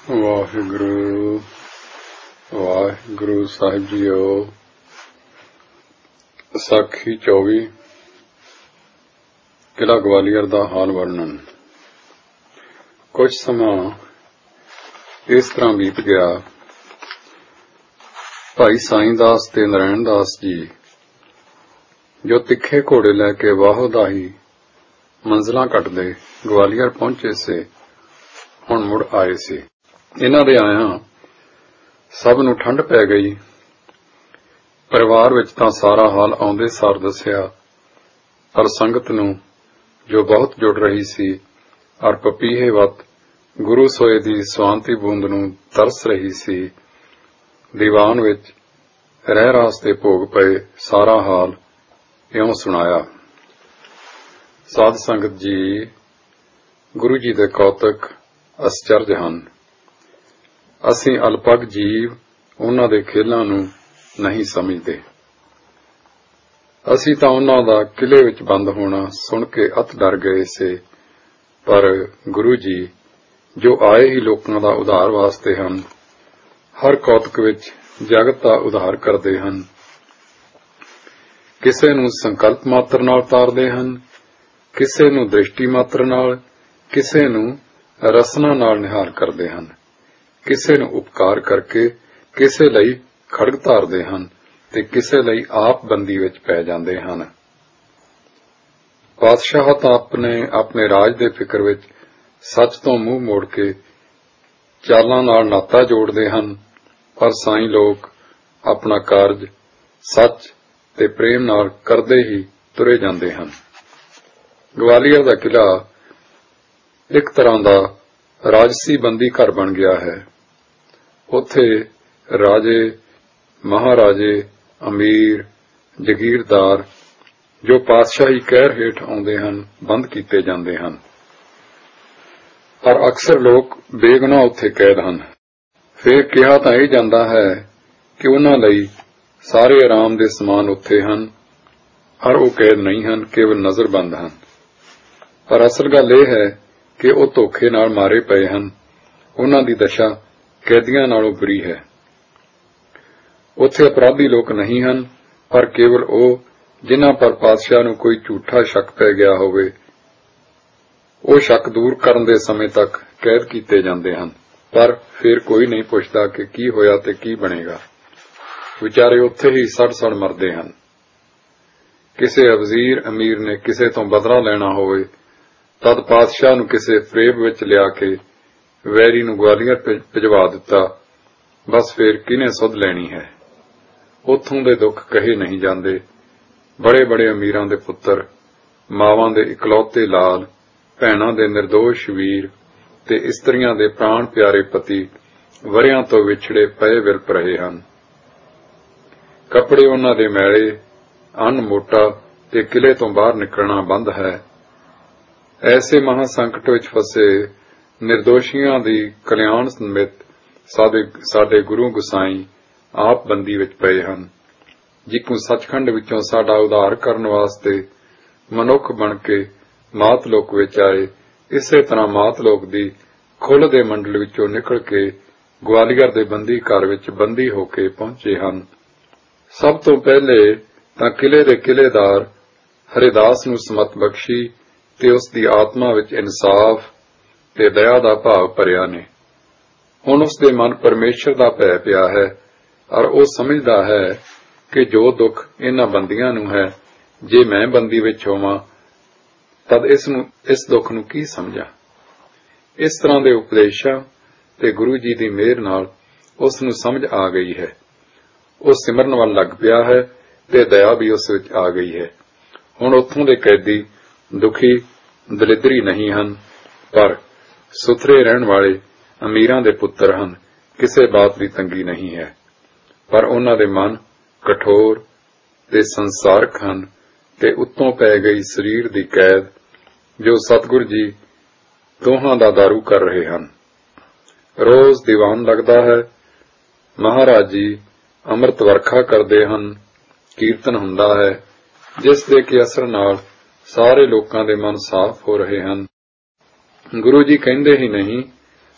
ਵਾਹਿਗੁਰੂ ਵਾਹਿਗੁਰੂ ਸਾਹਿਬ JIO. ਸਾਖੀ 24 ਕਿਲ੍ਹਾ ਗਵਾਲੀਅਰ ਦਾ ਹਾਲ ਵਰਣਨ। ਕੁਝ ਸਮਾਂ ਇਸ ਤਰ੍ਹਾਂ ਬੀਤ ਗਿਆ। ਭਾਈ ਸਾਈਂ ਦਾਸ ਤੇ ਨਰੈਣ ਦਾਸ ਜੀ ਜੋ ਤਿੱਖੇ ਘੋੜੇ ਲੈ ਕੇ ਵਾਹੋਦਾਹੀ ਮੰਜ਼ਲਾਂ ਕੱਟਦੇ ਗਵਾਲੀਅਰ ਪਹੁੰਚੇ ਸੇ, ਹੁਣ ਮੁੜ ਆਏ ਸੀ। ਇਹਨਾਂ ਦੇ ਆਇਆਂ ਸਭ ਨੂੰ ਠੰਡ ਪੈ ਗਈ। ਪਰਿਵਾਰ ਵਿੱਚ ਤਾਂ ਸਾਰਾ ਹਾਲ ਆਉਂਦੇ ਸਾਰ ਦੱਸਿਆ, ਪਰ ਸੰਗਤ ਨੂੰ ਜੋ ਬਹੁਤ ਜੁੜ ਰਹੀ ਸੀ ਔਰ ਪਪੀਹੇ ਵੱਤ ਗੁਰੂ ਸੋਏ ਦੀ ਸਵਾਂਤੀ ਬੂੰਦ ਨੂੰ ਤਰਸ ਰਹੀ ਸੀ, ਦੀਵਾਨ ਵਿੱਚ ਰਹਿ ਰਾਸ ਤੇ ਭੋਗ ਪਏ ਸਾਰਾ ਹਾਲ ਇਉਂ ਸੁਣਾਇਆ। ਸਾਧ ਸੰਗਤ ਜੀ, ਗੁਰੂ ਜੀ ਦੇ ਕੌਤਕ ਅਸਚਰਜ ਹਨ। ਅਸੀਂ ਅਲਪਗ ਜੀਵ ਉਹਨਾਂ ਦੇ ਖੇਲਾਂ ਨੂੰ ਨਹੀਂ ਸਮਝਦੇ। ਅਸੀਂ ਤਾਂ ਉਹਨਾਂ ਦਾ ਕਿਲੇ ਵਿੱਚ ਬੰਦ ਹੋਣਾ ਸੁਣ ਕੇ ਅਤ ਡਰ ਗਏ ਸੇ, ਪਰ ਗੁਰੂ ਜੀ ਜੋ ਆਏ ਹੀ ਲੋਕਾਂ ਦਾ ਉਧਾਰ ਵਾਸਤੇ ਹਨ, ਹਰ ਕੌਤਕ ਵਿੱਚ ਜਗਤ ਦਾ ਉਧਾਰ ਕਰਦੇ ਹਨ। ਕਿਸੇ ਨੂੰ ਸੰਕਲਪ ਮਾਤਰ ਨਾਲ ਤਾਰਦੇ ਹਨ, ਕਿਸੇ ਨੂੰ ਦ੍ਰਿਸ਼ਟੀ ਮਾਤਰ ਨਾਲ, ਕਿਸੇ ਨੂੰ ਰਸਨਾ ਨਾਲ ਨਿਹਾਲ ਕਰਦੇ ਹਨ, ਕਿਸੇ ਨੂੰ ਉਪਕਾਰ ਕਰਕੇ ਕਿਸੇ ਲਈ ਖੜਗ ਧਾਰਦੇ ਹਨ ਤੇ ਕਿਸੇ ਲਈ ਆਪ ਬੰਦੀ ਵਿੱਚ ਪੈ ਜਾਂਦੇ ਹਨ। ਪਾਤਸ਼ਾਹ ਤਾਂ ਆਪਣੇ ਰਾਜ ਦੇ ਫਿਕਰ ਵਿੱਚ ਸੱਚ ਤੋਂ ਮੂੰਹ ਮੋੜ ਕੇ ਚਾਲਾਂ ਨਾਲ ਨਾਤਾ ਜੋੜਦੇ ਹਨ, ਪਰ ਸਾਈਂ ਲੋਕ ਆਪਣਾ ਕਾਰਜ ਸੱਚ ਤੇ ਪ੍ਰੇਮ ਨਾਲ ਕਰਦੇ ਹੀ ਤੁਰੇ ਜਾਂਦੇ ਹਨ। ਗਵਾਲੀਅਰ ਦਾ ਕਿਲ੍ਹਾ ਇੱਕ ਤਰ੍ਹਾਂ ਦਾ ਰਾਜਸੀ ਬੰਦੀ ਘਰ ਬਣ ਗਿਆ ਹੈ। ਉੱਥੇ ਰਾਜੇ, ਮਹਾਰਾਜੇ, ਅਮੀਰ, ਜਗੀਰਦਾਰ ਜੋ ਪਾਤਸ਼ਾਹੀ ਕਹਿਰ ਹੇਠ ਆਉਂਦੇ ਹਨ, ਬੰਦ ਕੀਤੇ ਜਾਂਦੇ ਹਨ। ਪਰ ਅਕਸਰ ਲੋਕ ਬੇਗੁਨਾਹ ਉੱਥੇ ਕੈਦ ਹਨ। ਫੇਰ ਕਿਹਾ ਤਾਂ ਇਹ ਜਾਂਦਾ ਹੈ ਕਿ ਉਹਨਾਂ ਲਈ ਸਾਰੇ ਆਰਾਮ ਦੇ ਸਮਾਨ ਉੱਥੇ ਹਨ, ਪਰ ਉਹ ਕੈਦ ਨਹੀਂ ਹਨ, ਕੇਵਲ ਨਜ਼ਰਬੰਦ ਹਨ। ਪਰ ਅਸਲ ਗੱਲ ਇਹ ਹੈ ਕਿ ਉਹ ਧੋਖੇ ਨਾਲ ਮਾਰੇ ਪਏ ਹਨ। ਉਹਨਾਂ ਦੀ ਦਸ਼ਾ ਕੈਦੀਆਂ ਨਾਲੋਂ ਬੁਰੀ ਹੈ। ਉੱਥੇ ਅਪਰਾਧੀ ਲੋਕ ਨਹੀਂ ਹਨ, ਪਰ ਕੇਵਲ ਉਹ ਜਿਨ੍ਹਾਂ ਪਰ ਪਾਤਸ਼ਾਹ ਨੂੰ ਕੋਈ ਝੂਠਾ ਸ਼ੱਕ ਪੈ ਗਿਆ ਹੋਵੇ। ਉਹ ਸ਼ੱਕ ਦੂਰ ਕਰਨ ਦੇ ਸਮੇਂ ਤੱਕ ਕੈਦ ਕੀਤੇ ਜਾਂਦੇ ਹਨ, ਪਰ ਫਿਰ ਕੋਈ ਨਹੀਂ ਪੁੱਛਦਾ ਕਿ ਕੀ ਹੋਇਆ ਤੇ ਕੀ ਬਣੇਗਾ। ਵਿਚਾਰੇ ਉੱਥੇ ਹੀ ਸੜ ਮਰਦੇ ਹਨ। ਕਿਸੇ ਵਜ਼ੀਰ ਅਮੀਰ ਨੇ ਕਿਸੇ ਤੋਂ ਬਦਲਾ ਲੈਣਾ ਹੋਵੇ, ਤਦ ਪਾਤਸ਼ਾਹ ਨੂੰ ਕਿਸੇ ਫਰੇਬ ਵਿੱਚ ਲਿਆ ਕੇ ਵੈਰੀ ਨੂੰ ਗਵਾਲੀਅਰ ਭਿਜਵਾ ਦਿੱਤਾ। ਬਸ ਫੇਰ ਕਿਹਨੇ ਸੁਧ ਲੈਣੀ ਹੈ। ਉੱਥੋਂ ਦੇ ਦੁੱਖ ਕਹੇ ਨਹੀਂ ਜਾਂਦੇ। ਬੜੇ ਅਮੀਰਾਂ ਦੇ ਪੁੱਤਰ, ਮਾਵਾਂ ਦੇ ਇਕਲੌਤੇ ਲਾਲ, ਭੈਣਾਂ ਦੇ ਨਿਰਦੋਸ਼ ਵੀਰ ਤੇ ਇਸਤਰੀਆਂ ਦੇ ਪ੍ਰਾਣ ਪਿਆਰੇ ਪਤੀ ਵਰ੍ਹਿਆਂ ਤੋਂ ਵਿਛੜੇ ਪਏ ਵਿਲਪ ਰਹੇ ਹਨ। ਕੱਪੜੇ ਉਹਨਾਂ ਦੇ ਮੈਲੇ, ਅੰਨ ਮੋਟਾ ਤੇ ਕਿਲੇ ਤੋਂ ਬਾਹਰ ਨਿਕਲਣਾ ਬੰਦ ਹੈ। ਐਸੇ ਮਹਾ ਸੰਕਟ ਵਿੱਚ ਫਸੇ ਨਿਰਦੋਸ਼ੀਆਂ ਦੀ ਕਲਿਆਣ ਸਮਿਤ ਸਾਡੇ ਗੁਰੂ ਗੁਸਾਈ ਆਪ ਬੰਦੀ ਵਿੱਚ ਪਏ ਹਨ। ਜਿੱਕੂ ਸੱਚਖੰਡ ਵਿੱਚੋਂ ਸਾਡਾ ਉਧਾਰ ਕਰਨ ਵਾਸਤੇ ਮਨੁੱਖ ਬਣ ਕੇ ਮਾਤਲੋਕ ਵਿੱਚ ਆਏ, ਇਸੇ ਤਰ੍ਹਾਂ ਮਾਤਲੋਕ ਦੀ ਖੁੱਲ੍ਹ ਦੇ ਮੰਡਲ ਵਿੱਚੋਂ ਨਿਕਲ ਕੇ ਗਵਾਲੀਅਰ ਦੇ ਬੰਦੀ ਘਰ ਵਿੱਚ ਬੰਦੀ ਹੋ ਕੇ ਪਹੁੰਚੇ ਹਨ। ਸਭ ਤੋਂ ਪਹਿਲੇ ਤਾਂ ਕਿਲੇ ਦੇ ਕਿਲੇਦਾਰ ਹਰਿਦਾਸ ਨੂੰ ਸਮਤ ਬਖਸ਼ੀ ਤੇ ਉਸ ਦੀ ਆਤਮਾ ਵਿੱਚ ਇਨਸਾਫ ਤੇ ਦਇਆ ਦਾ ਭਾਵ ਭਰਿਆ ਨੇ। ਹੁਣ ਉਸ ਦੇ ਮਨ ਪਰਮੇਸ਼ਰ ਦਾ ਭੈ ਪਿਆ ਹੈ, ਔਰ ਉਹ ਸਮਝਦਾ ਹੈ ਕਿ ਜੋ ਦੁੱਖ ਇਹਨਾਂ ਬੰਦੀਆਂ ਨੂੰ ਹੈ, ਜੇ ਮੈਂ ਬੰਦੀ ਵਿੱਚ ਹੋਵਾਂ ਤਦ ਇਸ ਦੁੱਖ ਨੂੰ ਕੀ ਸਮਝਾਂ। ਇਸ ਤਰ੍ਹਾਂ ਦੇ ਉਪਦੇਸ਼ਾਂ ਤੇ ਗੁਰੂ ਜੀ ਦੀ ਮਿਹਰ ਨਾਲ ਉਸ ਨੂੰ ਸਮਝ ਆ ਗਈ ਹੈ। ਉਹ ਸਿਮਰਨ ਵੱਲ ਲੱਗ ਪਿਆ ਹੈ ਤੇ ਦਇਆ ਵੀ ਉਸ ਵਿੱਚ ਆ ਗਈ ਹੈ। ਹੁਣ ਉੱਥੋਂ ਦੇ ਕੈਦੀ ਦੁਖੀ ਦਲਿਦਰੀ ਨਹੀਂ ਹਨ, ਪਰ ਸੁਥਰੇ ਰਹਿਣ ਵਾਲੇ ਅਮੀਰਾਂ ਦੇ ਪੁੱਤਰ ਹਨ। ਕਿਸੇ ਬਾਤ ਦੀ ਤੰਗੀ ਨਹੀਂ ਹੈ, ਪਰ ਉਹਨਾਂ ਦੇ ਮਨ ਕਠੋਰ ਤੇ ਸੰਸਾਰਕ ਹਨ ਤੇ ਉੱਤੋਂ ਪੈ ਗਈ ਸਰੀਰ ਦੀ ਕੈਦ ਜੋ ਸਤਿਗੁਰ ਜੀ ਦੋਹਾਂ ਦਾ ਦਾਰੂ ਕਰ ਰਹੇ ਹਨ। ਰੋਜ਼ ਦੀਵਾਨ ਲੱਗਦਾ ਹੈ। ਮਹਾਰਾਜ ਜੀ ਅੰਮ੍ਰਿਤ ਵਰਖਾ ਕਰਦੇ ਹਨ, ਕੀਰਤਨ ਹੁੰਦਾ ਹੈ, ਜਿਸ ਦੇ ਕਿ ਅਸਰ ਨਾਲ ਸਾਰੇ ਲੋਕਾਂ ਦੇ ਮਨ ਸਾਫ਼ ਹੋ ਰਹੇ ਹਨ। ਗੁਰੂ ਜੀ ਕਹਿੰਦੇ ਹੀ ਨਹੀਂ,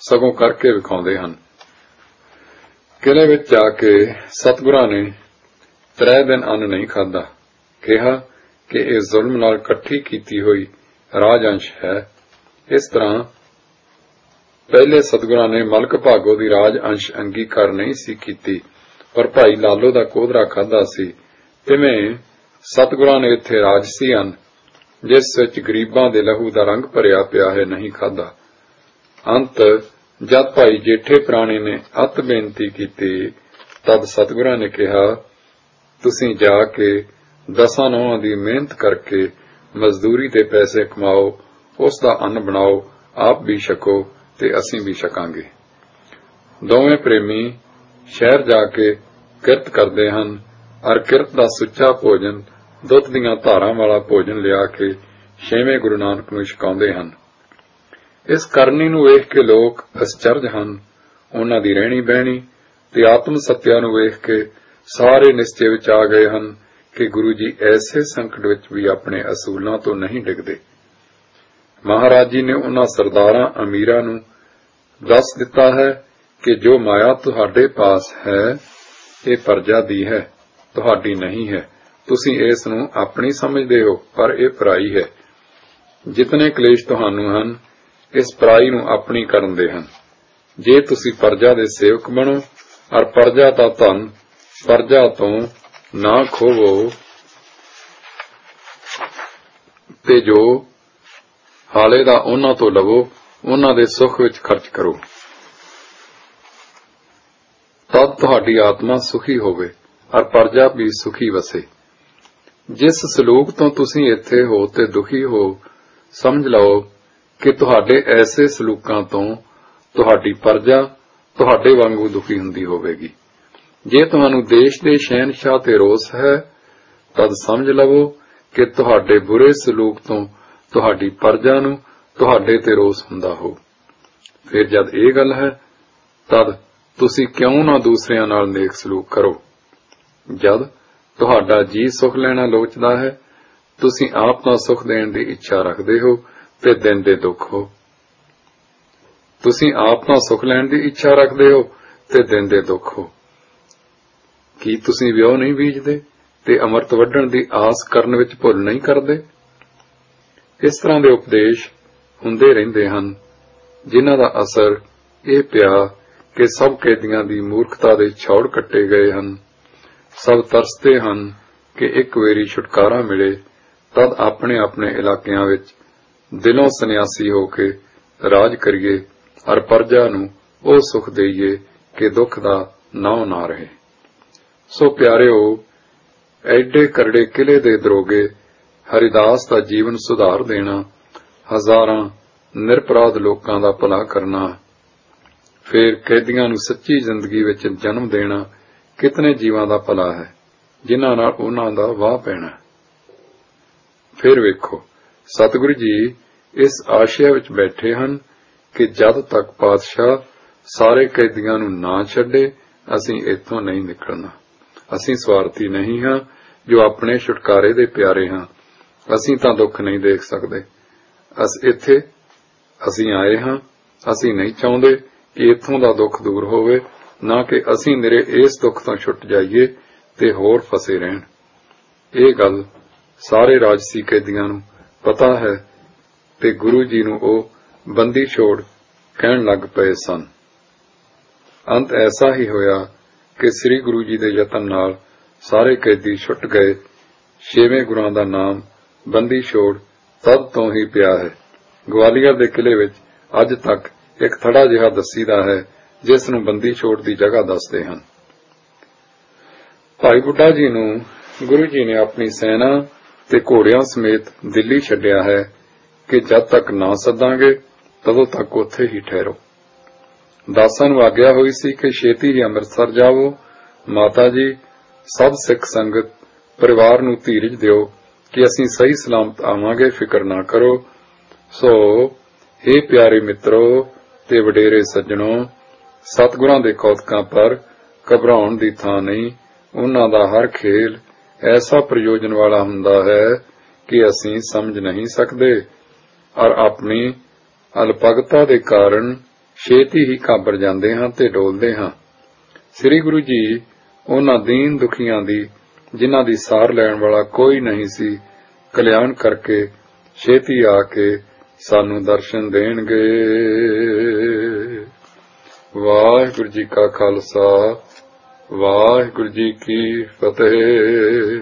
ਸਗੋਂ ਕਰਕੇ ਵਿਖਾਉਂਦੇ ਹਨ। ਕਿਲੇ ਵਿੱਚ ਜਾ ਕੇ ਸਤਿਗੁਰਾਂ ਨੇ 3 ਦਿਨ ਅੰਨ ਨਹੀਂ ਖਾਧਾ। ਕਿਹਾ ਕਿ ਇਹ ਜ਼ੁਲਮ ਨਾਲ ਇਕੱਠੀ ਕੀਤੀ ਹੋਈ ਰਾਜ-ਅੰਸ਼ ਹੈ। ਇਸ ਤਰ੍ਹਾਂ ਪਹਿਲੇ ਸਤਿਗੁਰਾਂ ਨੇ ਮਲਕ ਭਾਗੋ ਦੀ ਰਾਜ-ਅੰਸ਼ ਅੰਗੀਕਾਰ ਨਹੀਂ ਸੀ ਕੀਤੀ, ਪਰ ਭਾਈ ਲਾਲੋ ਦਾ ਕੋਧਰਾ ਖਾਧਾ ਸੀ। ਤਿਵੇਂ ਸਤਿਗੁਰਾਂ ਨੇ ਇੱਥੇ ਰਾਜਸੀ ਅੰਨ, ਜਿਸ ਵਿੱਚ ਗਰੀਬਾਂ ਦੇ ਲਹੂ ਦਾ ਰੰਗ ਭਰਿਆ ਪਿਆ ਹੈ, ਨਹੀਂ ਖਾਧਾ। ਅੰਤ ਜਦ ਭਾਈ ਜੇਠੇ ਪ੍ਰਾਣੀ ਨੇ ਅਤ ਬੇਨਤੀ ਕੀਤੀ, ਤਦ ਸਤਿਗੁਰਾਂ ਨੇ ਕਿਹਾ, ਤੁਸੀਂ ਜਾ ਕੇ 10 ਨਹੁੰਆਂ ਦੀ ਮਿਹਨਤ ਕਰਕੇ ਮਜ਼ਦੂਰੀ ਦੇ ਪੈਸੇ ਕਮਾਓ, ਉਸ ਦਾ ਅੰਨ ਬਣਾਓ, ਆਪ ਵੀ ਛਕੋ ਤੇ ਅਸੀਂ ਵੀ ਛਕਾਂਗੇ। ਦੋਵੇਂ ਪ੍ਰੇਮੀ ਸ਼ਹਿਰ ਜਾ ਕੇ ਕਿਰਤ ਕਰਦੇ ਹਨ, ਅਰ ਕਿਰਤ ਦਾ ਸੁੱਚਾ ਭੋਜਨ, ਦੁੱਧ ਦੀਆਂ ਧਾਰਾਂ ਵਾਲਾ ਭੋਜਨ ਲਿਆ ਕੇ 6ਵੇਂ ਗੁਰੂ ਨਾਨਕ ਨੂੰ ਛਕਾਉਂਦੇ ਹਨ। ਇਸ ਕਰਨੀ ਨੂੰ ਵੇਖ ਕੇ ਲੋਕ ਅਚਰਜ ਹਨ। ਉਹਨਾਂ ਦੀ ਰਹਿਣੀ ਬਹਿਣੀ ਤੇ ਆਤਮ ਸੱਤਿਆ ਨੂੰ ਵੇਖ ਕੇ ਸਾਰੇ ਨਿਸ਼ਚੇ ਵਿੱਚ ਆ ਗਏ ਹਨ ਕਿ ਗੁਰੂ ਜੀ ਐਸੇ ਸੰਕਟ ਵਿੱਚ ਵੀ ਆਪਣੇ ਅਸੂਲਾਂ ਤੋਂ ਨਹੀਂ ਡਿੱਗਦੇ। ਮਹਾਰਾਜ ਜੀ ਨੇ ਉਹਨਾਂ ਸਰਦਾਰਾਂ ਅਮੀਰਾਂ ਨੂੰ ਦੱਸ ਦਿੱਤਾ ਹੈ ਕਿ ਜੋ ਮਾਇਆ ਤੁਹਾਡੇ ਪਾਸ ਹੈ, ਇਹ ਪਰਜਾ ਦੀ ਹੈ, ਤੁਹਾਡੀ ਨਹੀਂ ਹੈ। ਤੁਸੀਂ ਇਸ ਨੂੰ ਆਪਣੀ ਸਮਝਦੇ ਹੋ, ਪਰ ਇਹ ਪਰਾਈ ਹੈ। ਜਿਤਨੇ ਕਲੇਸ਼ ਤੁਹਾਨੂੰ ਹਨ, ਇਸ ਪਰਾਈ ਨੂੰ ਆਪਣੀ ਕਰਨ ਦੇ ਹਨ। ਜੇ ਤੁਸੀਂ ਪਰਜਾ ਦੇ ਸੇਵਕ ਬਣੋ, ਅਰ ਪਰਜਾ ਦਾ ਧਨ ਪਰਜਾ ਤੋਂ ਨਾ ਖੋਵੋ, ਤੇ ਜੋ ਹਾਲੇ ਦਾ ਉਹਨਾਂ ਤੋਂ ਲਵੋ, ਉਹਨਾਂ ਦੇ ਸੁੱਖ ਵਿੱਚ ਖਰਚ ਕਰੋ, ਤਦ ਤੁਹਾਡੀ ਆਤਮਾ ਸੁਖੀ ਹੋਵੇ ਅਰ ਪਰਜਾ ਵੀ ਸੁਖੀ ਵਸੇ। ਜਿਸ ਸਲੂਕ ਤੋਂ ਤੁਸੀਂ ਇੱਥੇ ਹੋ ਤੇ ਦੁਖੀ ਹੋ, ਸਮਝ ਲਓ ਕਿ ਤੁਹਾਡੇ ਐਸੇ ਸਲੂਕਾਂ ਤੋਂ ਤੁਹਾਡੀ ਪਰਜਾ ਤੁਹਾਡੇ ਵਾਂਗੂ ਦੁਖੀ ਹੁੰਦੀ ਹੋਵੇਗੀ। ਜੇ ਤੁਹਾਨੂੰ ਦੇਸ਼ ਦੇ ਸ਼ਹਿਨਸ਼ਾਹ ਤੇ ਰੋਸ ਹੈ, ਤਦ ਸਮਝ ਲਵੋ ਕਿ ਤੁਹਾਡੇ ਬੁਰੇ ਸਲੂਕ ਤੋਂ ਤੁਹਾਡੀ ਪਰਜਾ ਨੂੰ ਤੁਹਾਡੇ ਤੇ ਰੋਸ ਹੁੰਦਾ ਹੋ। ਫਿਰ ਜਦ ਇਹ ਗੱਲ ਹੈ, ਤਦ ਤੁਸੀਂ ਕਿਉਂ ਨਾ ਦੂਸਰਿਆਂ ਨਾਲ ਨੇਕ ਸਲੂਕ ਕਰੋ। ਜਦ ਤੁਹਾਡਾ ਜੀ ਸੁਖ ਲੈਣਾ ਲੋਚਦਾ ਹੈ, ਤੁਸੀਂ ਆਪ ਦਾ ਸੁਖ ਦੇਣ ਦੀ ਇੱਛਾ ਰੱਖਦੇ ਹੋ ਤੇ ਦਿੰਦੇ ਦੁੱਖ ਹੋ। ਤੁਸੀਂ ਆਪ ਦਾ ਸੁਖ ਲੈਣ ਦੀ ਇੱਛਾ ਰੱਖਦੇ ਹੋ ਤੇ ਦਿੰਦੇ ਦੁੱਖ ਹੋ। ਕੀ ਤੁਸੀਂ ਵਿਉ ਨਹੀਂ ਬੀਜਦੇ ਤੇ ਅੰਮ੍ਰਿਤ ਵੱਢਣ ਦੀ ਆਸ ਕਰਨ ਵਿੱਚ ਭੁੱਲ ਨਹੀਂ ਕਰਦੇ? ਇਸ ਤਰ੍ਹਾਂ ਦੇ ਉਪਦੇਸ਼ ਹੁੰਦੇ ਰਹਿੰਦੇ ਹਨ, ਜਿਨ੍ਹਾਂ ਦਾ ਅਸਰ ਇਹ ਪਿਆ ਕਿ ਸਭ ਕੈਦੀਆਂ ਦੀ ਮੂਰਖਤਾ ਦੇ ਛੌੜ ਕੱਟੇ ਗਏ ਹਨ। ਸਭ ਤਰਸਦੇ ਹਨ ਕਿ ਇੱਕ ਵੇਰੀ ਛੁਟਕਾਰਾ ਮਿਲੇ, ਤਦ ਆਪਣੇ ਆਪਣੇ ਇਲਾਕਿਆਂ ਵਿੱਚ ਦਿਲੋਂ ਸੰਨਿਆਸੀ ਹੋ ਕੇ ਰਾਜ ਕਰੀਏ ਅਰ ਪਰਜਾ ਨੂੰ ਉਹ ਸੁਖ ਦੇਈਏ ਕਿ ਦੁੱਖ ਦਾ ਨਾਉ ਨਾ ਰਹੇ। ਸੋ ਪਿਆਰਿਓ, ਐਡੇ ਕਰੜੇ ਕਿਲੇ ਦੇ ਦਰੋਗੇ ਹਰਿਦਾਸ ਦਾ ਜੀਵਨ ਸੁਧਾਰ ਦੇਣਾ, ਹਜ਼ਾਰਾਂ ਨਿਰਪਰਾਧ ਲੋਕਾਂ ਦਾ ਭਲਾ ਕਰਨਾ, ਫਿਰ ਕੈਦੀਆਂ ਨੂੰ ਸੱਚੀ ਜ਼ਿੰਦਗੀ ਵਿੱਚ ਜਨਮ ਦੇਣਾ, ਕਿਤਨੇ ਜੀਵਾਂ ਦਾ ਭਲਾ ਹੈ, ਜਿਨ੍ਹਾਂ ਨਾਲ ਉਹਨਾਂ ਦਾ ਵਾਹ ਪੈਣਾ। ਫਿਰ ਵੇਖੋ, ਸਤਿਗੁਰੂ ਜੀ ਇਸ ਆਸ਼ਿਆ ਵਿੱਚ ਬੈਠੇ ਹਨ ਕਿ ਜਦ ਤੱਕ ਪਾਤਸ਼ਾਹ ਸਾਰੇ ਕੈਦੀਆਂ ਨੂੰ ਨਾ ਛੱਡੇ, ਅਸੀਂ ਇੱਥੋਂ ਨਹੀਂ ਨਿਕਲਣਾ। ਅਸੀਂ ਸਵਾਰਥੀ ਨਹੀਂ ਹਾਂ ਜੋ ਆਪਣੇ ਛੁਟਕਾਰੇ ਦੇ ਪਿਆਰੇ ਹਾਂ। ਅਸੀਂ ਤਾਂ ਦੁੱਖ ਨਹੀਂ ਦੇਖ ਸਕਦੇ। ਇੱਥੇ ਅਸੀਂ ਆਏ ਹਾਂ, ਅਸੀਂ ਨਹੀਂ ਚਾਹੁੰਦੇ ਕਿ ਇੱਥੋਂ ਦਾ ਦੁੱਖ ਦੂਰ ਹੋਵੇ, ਨਾ ਕਿ ਅਸੀਂ ਨਿਰੇ ਇਸ ਦੁੱਖ ਤੋਂ ਛੁੱਟ ਜਾਈਏ ਤੇ ਹੋਰ ਫਸੇ ਰਹਿਣ। ਇਹ ਗੱਲ ਸਾਰੇ ਰਾਜਸੀ ਕੈਦੀਆਂ ਨੂੰ ਪਤਾ ਹੈ ਤੇ ਗੁਰੂ ਜੀ ਨੂੰ ਉਹ ਬੰਦੀ ਛੋੜ ਕਹਿਣ ਲੱਗ ਪਏ ਸਨ। ਅੰਤ ਐਸਾ ਹੀ ਹੋਇਆ ਕਿ ਸ੍ਰੀ ਗੁਰੂ ਜੀ ਦੇ ਯਤਨ ਨਾਲ ਸਾਰੇ ਕੈਦੀ ਛੁੱਟ ਗਏ। 6ਵੇਂ ਗੁਰਾਂ ਦਾ ਨਾਮ ਬੰਦੀ ਛੋੜ ਤਦ ਤੋਂ ਹੀ ਪਿਆ ਹੈ। ਗਵਾਲੀਅਰ ਦੇ ਕਿਲੇ ਵਿੱਚ ਅੱਜ ਤੱਕ ਇੱਕ ਥੜਾ ਜਿਹਾ ਦੱਸੀਦਾ ਹੈ, ਜਿਸ ਨੂੰ ਬੰਦੀ ਛੋੜ ਦੀ ਜਗ੍ਹਾ ਦੱਸਦੇ ਹਨ। ਭਾਈ ਬੁੱਢਾ ਜੀ ਨੂੰ ਗੁਰੂ ਜੀ ਨੇ ਆਪਣੀ ਸੈਨਾ ਤੇ ਘੋੜਿਆਂ ਸਮੇਤ ਦਿੱਲੀ ਛੱਡਿਆ ਹੈ ਕਿ ਜਦ ਤੱਕ ਨਾ ਸੱਦਾਂਗੇ ਤਦੋਂ ਤੱਕ ਉੱਥੇ ਹੀ ਠਹਿਰੋ। ਦਾਸਾਂ ਨੂੰ ਆਗਿਆ ਹੋਈ ਸੀ ਕਿ ਛੇਤੀ ਹੀ ਅੰਮ੍ਰਿਤਸਰ ਜਾਵੋ। ਮਾਤਾ ਜੀ, ਸਭ ਸਿੱਖ ਸੰਗਤ ਪਰਿਵਾਰ ਨੂੰ ਧੀਰਜ ਦਿਓ ਕਿ ਅਸੀਂ ਸਹੀ ਸਲਾਮਤ ਆਵਾਂਗੇ, ਫਿਕਰ ਨਾ ਕਰੋ। ਸੋ ਹੇ ਪਿਆਰੇ ਮਿੱਤਰੋ ਤੇ ਵਡੇਰੇ ਸੱਜਣੋ, ਸਤਿਗੁਰਾਂ ਦੇ ਕੌਤਕਾਂ ਪਰ ਘਬਰਾਉਣ ਦੀ ਥਾਂ ਨਹੀਂ। ਉਹਨਾਂ ਦਾ ਹਰ ਖੇਲ ਐਸਾ ਪ੍ਰਯੋਜਨ ਵਾਲਾ ਹੁੰਦਾ ਹੈ ਕਿ ਅਸੀਂ ਸਮਝ ਨਹੀਂ ਸਕਦੇ, ਔਰ ਆਪਣੀ ਅਲਪਗਤਾ ਦੇ ਕਾਰਨ ਛੇਤੀ ਹੀ ਕਾਬਰ ਜਾਂਦੇ ਹਾਂ ਤੇ ਡੋਲਦੇ ਹਾਂ। ਸ੍ਰੀ ਗੁਰੂ ਜੀ ਉਹਨਾਂ ਦੀਨ ਦੁਖੀਆਂ ਦੀ, ਜਿਨ੍ਹਾਂ ਦੀ ਸਾਰ ਲੈਣ ਵਾਲਾ ਕੋਈ ਨਹੀਂ ਸੀ, ਕਲਿਆਣ ਕਰਕੇ ਛੇਤੀ ਆ ਕੇ ਸਾਨੂੰ ਦਰਸ਼ਨ ਦੇਣਗੇ। ਵਾਹਿਗੁਰੂ ਜੀ ਕਾ ਖਾਲਸਾ, ਵਾਹਿਗੁਰੂ ਜੀ ਕੀ ਫਤਿਹ।